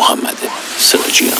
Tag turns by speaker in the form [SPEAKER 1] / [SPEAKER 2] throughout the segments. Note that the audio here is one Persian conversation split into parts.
[SPEAKER 1] محمد سراجیان.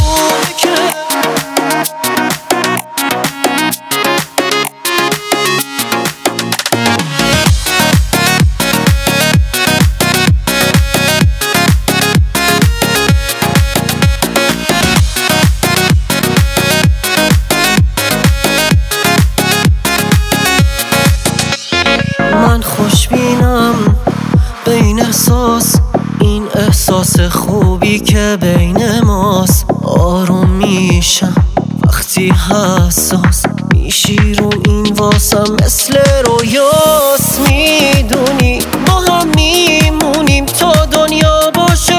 [SPEAKER 2] من خوشبینم بین احساس، این احساس خوبی که بین ماست. آروم میشم وقتی حساس میشی رو این واسم، مثل رویاست. میدونی با هم میمونیم تا دنیا باشه،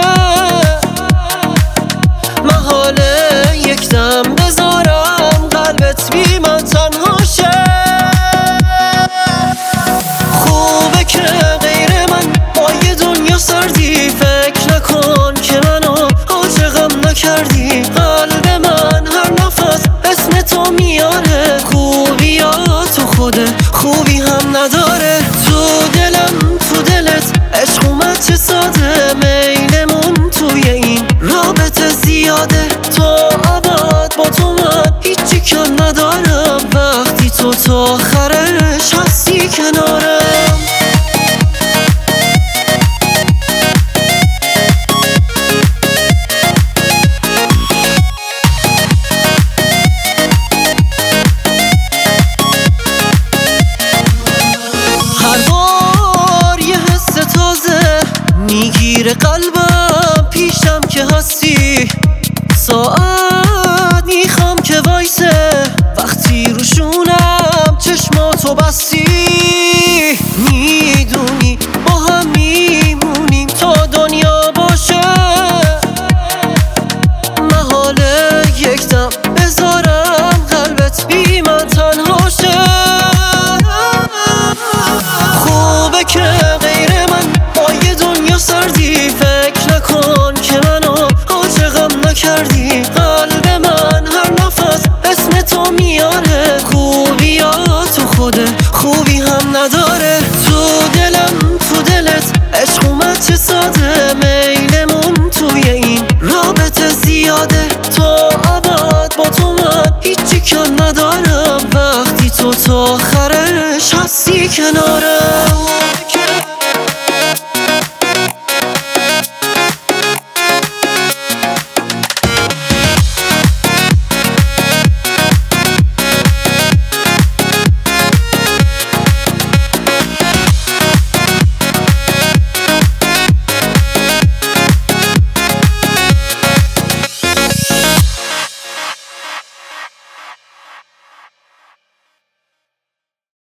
[SPEAKER 2] محاله یک دم بذارم قلبت بی من تنها شه. خوبه که غیر من با یه دنیا سردی، فکر نکن که منو عاشقم نکردی. قلب من هر نفس اسم تو میاره، خوبیاتو خوده خوبی هم نداره. تو دلم تو دلت عشق اومد چه ساده، میلمون توی این رابطه زیاده. تا ابد با تو من هیچی کم ندارم، وقتی تو تا آخرش هستی کنارم. هر بار یه حس تازه میگیره قلبم، پیشم که هستی ساعت